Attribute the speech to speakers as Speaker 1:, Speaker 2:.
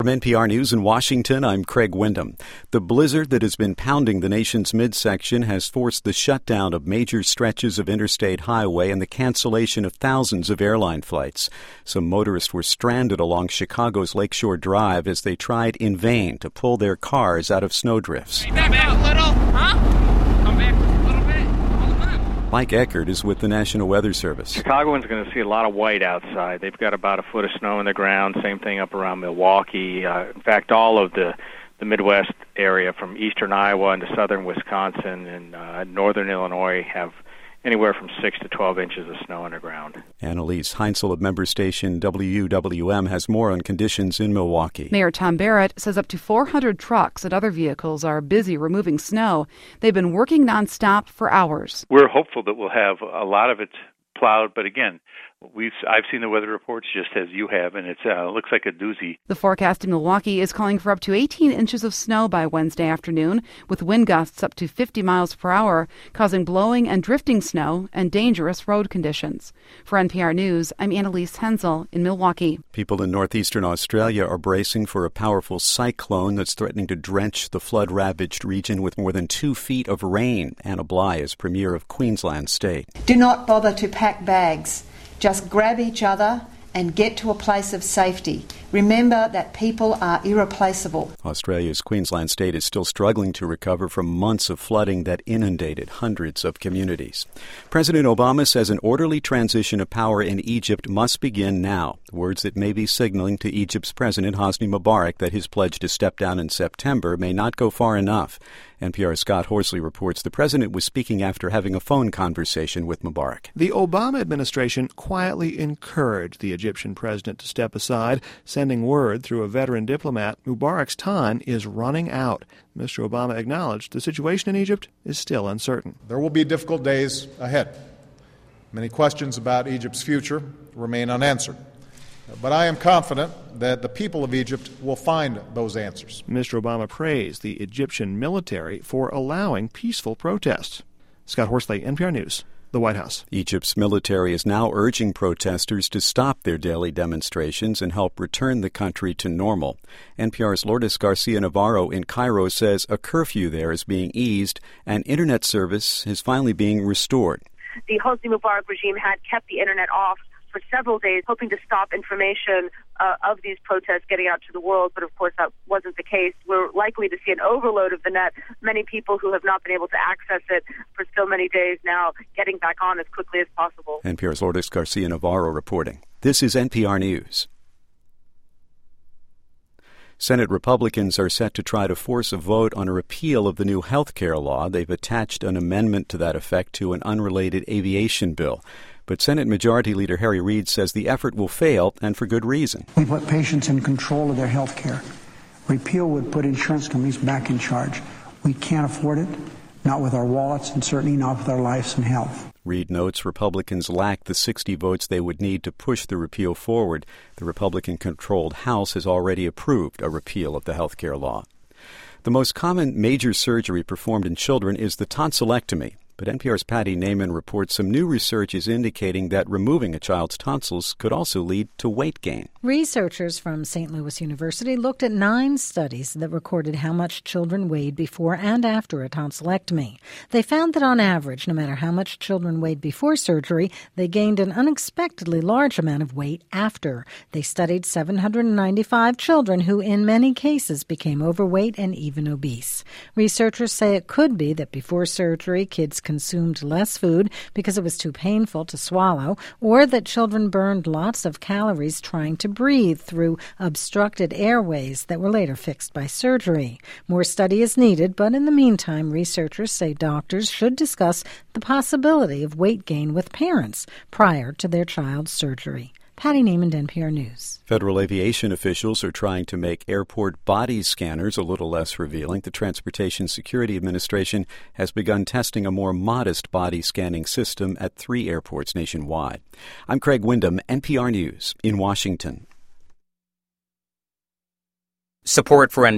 Speaker 1: From NPR News in Washington, I'm Craig Windham. The blizzard that has been pounding the nation's midsection has forced the shutdown of major stretches of interstate highway and the cancellation of thousands of airline flights. Some motorists were stranded along Chicago's Lakeshore Drive as they tried in vain to pull their cars out of snowdrifts.
Speaker 2: Come back a little, huh? Come back a little bit.
Speaker 1: Mike Eckert is with the National Weather Service.
Speaker 3: Chicagoans are going to see a lot of white outside. They've got about a foot of snow on the ground. Same thing up around Milwaukee. In fact, all of the Midwest area from eastern Iowa into southern Wisconsin and northern Illinois have anywhere from 6 to 12 inches of snow on the ground.
Speaker 1: Annalise Heinzel of member station WWM has more on conditions in Milwaukee.
Speaker 4: Mayor Tom Barrett says up to 400 trucks and other vehicles are busy removing snow. They've been working nonstop for hours.
Speaker 5: We're hopeful that we'll have a lot of it plowed, but again, I've seen the weather reports just as you have, and it looks like a doozy.
Speaker 4: The forecast in Milwaukee is calling for up to 18 inches of snow by Wednesday afternoon, with wind gusts up to 50 miles per hour, causing blowing and drifting snow and dangerous road conditions. For NPR News, I'm Annalise Heinzel in Milwaukee.
Speaker 1: People in northeastern Australia are bracing for a powerful cyclone that's threatening to drench the flood-ravaged region with more than 2 feet of rain. Anna Bligh is Premier of Queensland State.
Speaker 6: Do not bother to pack bags. Just grab each other and get to a place of safety. Remember that people are irreplaceable.
Speaker 1: Australia's Queensland State is still struggling to recover from months of flooding that inundated hundreds of communities. President Obama says an orderly transition of power in Egypt must begin now, words that may be signaling to Egypt's President Hosni Mubarak that his pledge to step down in September may not go far enough. NPR's Scott Horsley reports the president was speaking after having a phone conversation with Mubarak.
Speaker 7: The Obama administration quietly encouraged the Egyptian president to step aside, sending word through a veteran diplomat Mubarak's time is running out. Mr. Obama acknowledged the situation in Egypt is still uncertain.
Speaker 8: There will be difficult days ahead. Many questions about Egypt's future remain unanswered. But I am confident that the people of Egypt will find those answers.
Speaker 7: Mr. Obama praised the Egyptian military for allowing peaceful protests. Scott Horsley, NPR News, the White House.
Speaker 1: Egypt's military is now urging protesters to stop their daily demonstrations and help return the country to normal. NPR's Lourdes Garcia-Navarro in Cairo says a curfew there is being eased and internet service is finally being restored.
Speaker 9: The Hosni Mubarak regime had kept the internet off for several days, hoping to stop information of these protests getting out to the world, but of course that wasn't the case. We're likely to see an overload of the net. Many people who have not been able to access it for so many days now getting back on as quickly as possible.
Speaker 1: NPR's Lourdes Garcia-Navarro reporting. This is NPR News. Senate Republicans are set to try to force a vote on a repeal of the new health care law. They've attached an amendment to that effect to an unrelated aviation bill. But Senate Majority Leader Harry Reid says the effort will fail, and for good reason.
Speaker 10: We put patients in control of their health care. Repeal would put insurance companies back in charge. We can't afford it, not with our wallets and certainly not with our lives and health.
Speaker 1: Reid notes Republicans lack the 60 votes they would need to push the repeal forward. The Republican-controlled House has already approved a repeal of the health care law. The most common major surgery performed in children is the tonsillectomy. But NPR's Patty Naiman reports some new research is indicating that removing a child's tonsils could also lead to weight gain.
Speaker 11: Researchers from St. Louis University looked at 9 studies that recorded how much children weighed before and after a tonsillectomy. They found that on average, no matter how much children weighed before surgery, they gained an unexpectedly large amount of weight after. They studied 795 children who in many cases became overweight and even obese. Researchers say it could be that before surgery, kids consumed less food because it was too painful to swallow, or that children burned lots of calories trying to breathe through obstructed airways that were later fixed by surgery. More study is needed, but in the meantime, researchers say doctors should discuss the possibility of weight gain with parents prior to their child's surgery. Patty Naiman, NPR News.
Speaker 1: Federal aviation officials are trying to make airport body scanners a little less revealing. The Transportation Security Administration has begun testing a more modest body scanning system at 3 airports nationwide. I'm Craig Windham, NPR News in Washington.
Speaker 12: Support for NPR